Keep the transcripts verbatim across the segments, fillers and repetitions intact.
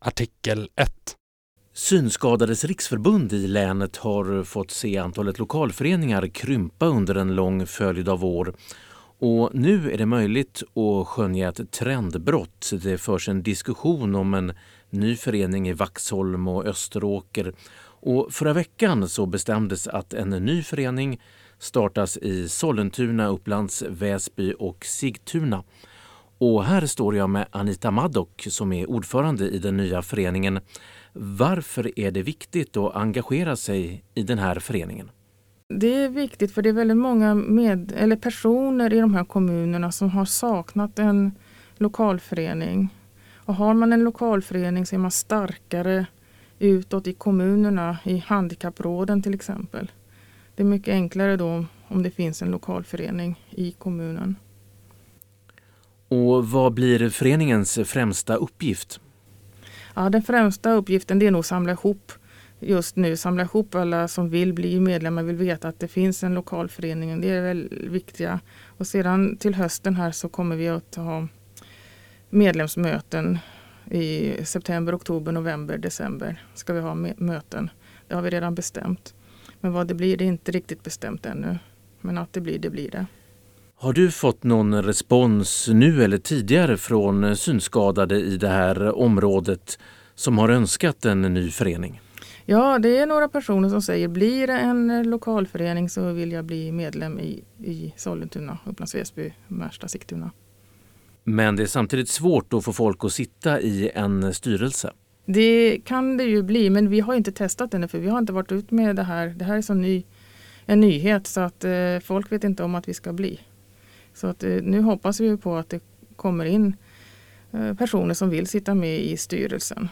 Artikel ett. Synskadades riksförbund i länet har fått se antalet lokalföreningar krympa under en lång följd av år. Och nu är det möjligt att skönja ett trendbrott. Det förs en diskussion om en ny förening i Vaxholm och Österåker. Och förra veckan så bestämdes att en ny förening startas i Sollentuna, Upplands Väsby och Sigtuna. Och här står jag med Anita Maddock som är ordförande i den nya föreningen. Varför är det viktigt att engagera sig i den här föreningen? Det är viktigt för det är väldigt många med, eller personer i de här kommunerna som har saknat en lokalförening. Och har man en lokalförening så är man starkare utåt i kommunerna, i handikappråden till exempel. Det är mycket enklare då om det finns en lokalförening i kommunen. Och vad blir föreningens främsta uppgift? Ja, den främsta uppgiften det är nog att samla ihop just nu. Samla ihop alla som vill bli medlemmar, vill veta att det finns en lokalförening. Det är väl viktiga. Och sedan till hösten här så kommer vi att ha medlemsmöten i september, oktober, november, december. Ska vi ha möten. Det har vi redan bestämt. Men vad det blir det är inte riktigt bestämt ännu. Men att det blir, det blir det. Har du fått någon respons nu eller tidigare från synskadade i det här området som har önskat en ny förening? Ja, det är några personer som säger blir det en lokalförening så vill jag bli medlem i, i Sollentuna, Upplands Väsby, Märsta, Sigtuna. Men det är samtidigt svårt att få folk att sitta i en styrelse. Det kan det ju bli, men vi har inte testat det ännu för vi har inte varit ut med det här. Det här är så ny, en nyhet så att eh, folk vet inte om att vi ska bli. Så att, eh, nu hoppas vi på att det kommer in eh, personer som vill sitta med i styrelsen.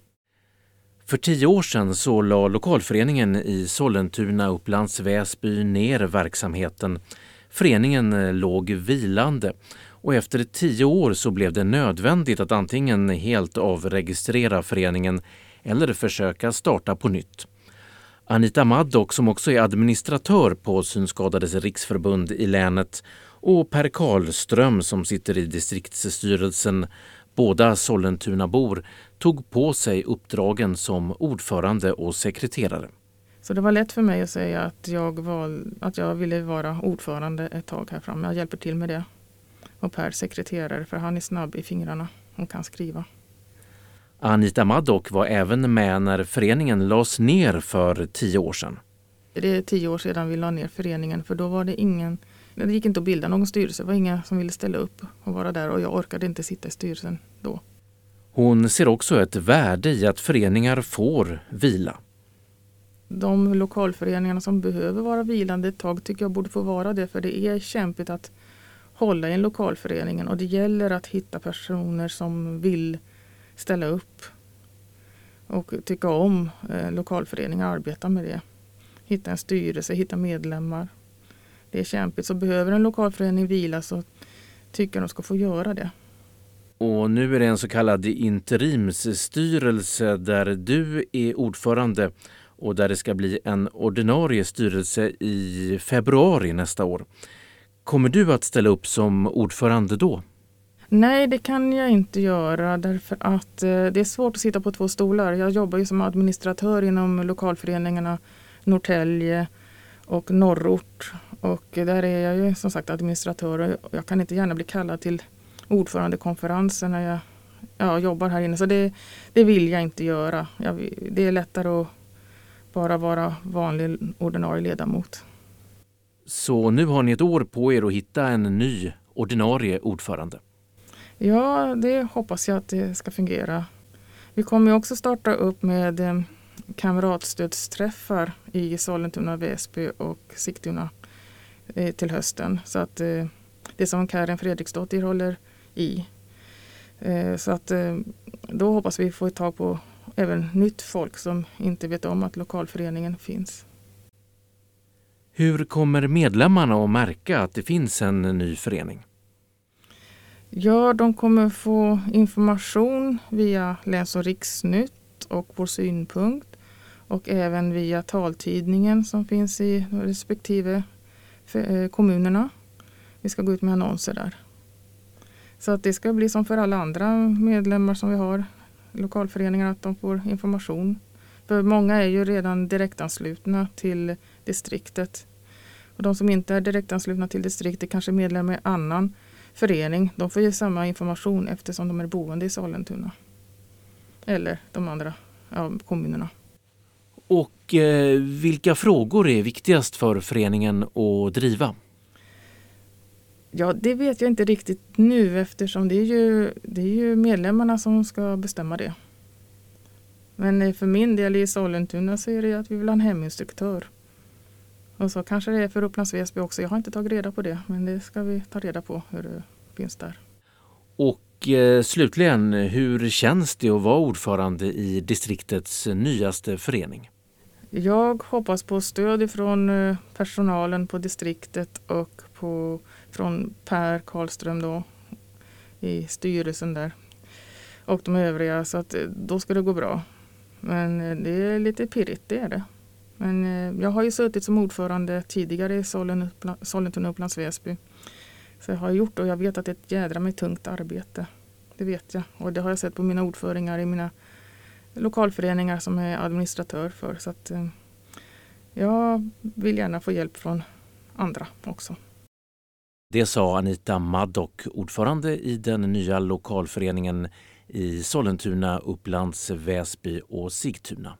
För tio år sedan så la lokalföreningen i Sollentuna, Upplands Väsby ner verksamheten. Föreningen låg vilande och efter tio år så blev det nödvändigt att antingen helt avregistrera föreningen eller försöka starta på nytt. Anita Maddock som också är administratör på Synskadades riksförbund i länet och Per Karlström som sitter i distriktsstyrelsen, båda Sollentunabor, tog på sig uppdragen som ordförande och sekreterare. Så det var lätt för mig att säga att jag, val, att jag ville vara ordförande ett tag här framme. Jag hjälper till med det. Och Per sekreterare för han är snabb i fingrarna och kan skriva. Anita Maddock var även med när föreningen lades ner för tio år sedan. Det är tio år sedan vi la ner föreningen för då var det ingen, det gick inte att bilda någon styrelse. Det var ingen som ville ställa upp och vara där och jag orkade inte sitta i styrelsen då. Hon ser också ett värde i att föreningar får vila. De lokalföreningarna som behöver vara vilande ett tag tycker jag borde få vara det för det är kämpigt att hålla i en lokalförening och det gäller att hitta personer som vill ställa upp och tycka om eh, lokalföreningar, arbeta med det. Hitta en styrelse, hitta medlemmar. Det är kämpigt så behöver en lokalförening vila så tycker jag de ska få göra det. Och nu är det en så kallad interimsstyrelse där du är ordförande och där det ska bli en ordinarie styrelse i februari nästa år. Kommer du att ställa upp som ordförande då? Nej, det kan jag inte göra därför att eh, det är svårt att sitta på två stolar. Jag jobbar ju som administratör inom lokalföreningarna Norrtälje och Norrort och där är jag ju som sagt administratör och jag kan inte gärna bli kallad till ordförandekonferensen när jag ja, jobbar här inne så det, det vill jag inte göra. Jag, det är lättare att bara vara vanlig ordinarie ledamot. Så nu har ni ett år på er att hitta en ny ordinarie ordförande? Ja, det hoppas jag att det ska fungera. Vi kommer också starta upp med eh, kamratstödsträffar i Sollentuna, Väsby och Sigtuna eh, till hösten. Så att eh, det som Karin Fredriksdottir håller i. Eh, så att eh, då hoppas vi få tag på även nytt folk som inte vet om att lokalföreningen finns. Hur kommer medlemmarna att märka att det finns en ny förening? Ja, de kommer få information via Läns- och Riksnytt och Vår synpunkt och även via taltidningen som finns i respektive kommunerna. Vi ska gå ut med annonser där. Så att det ska bli som för alla andra medlemmar som vi har. lokalföreningarna att de får information. För många är ju redan direktanslutna till distriktet. Och de som inte är direktanslutna till distriktet, kanske medlemmar i annan förening, de får ju samma information eftersom de är boende i Sollentuna. Eller de andra ja, kommunerna. Och eh, vilka frågor är viktigast för föreningen att driva? Ja, det vet jag inte riktigt nu eftersom det är ju, det är ju medlemmarna som ska bestämma det. Men för min del i Sollentuna så är det att vi vill ha en heminstruktör. Och så kanske det är för Upplands Väsby också. Jag har inte tagit reda på det, men det ska vi ta reda på hur det finns där. Och eh, slutligen, hur känns det att vara ordförande i distriktets nyaste förening? Jag hoppas på stöd från personalen på distriktet och på, från Per Karlström då, i styrelsen där. Och de övriga, så att då ska det gå bra. Men det är lite pirrigt, det är det. Men jag har ju suttit som ordförande tidigare i Sollentuna Upplands Väsby. Så jag har gjort och jag vet att det är ett jädra med tungt arbete. Det vet jag. Och det har jag sett på mina ordföringar i mina lokalföreningar som är administratör för. Så att jag vill gärna få hjälp från andra också. Det sa Anita Maddock, ordförande i den nya lokalföreningen i Sollentuna, Upplands Väsby och Sigtuna.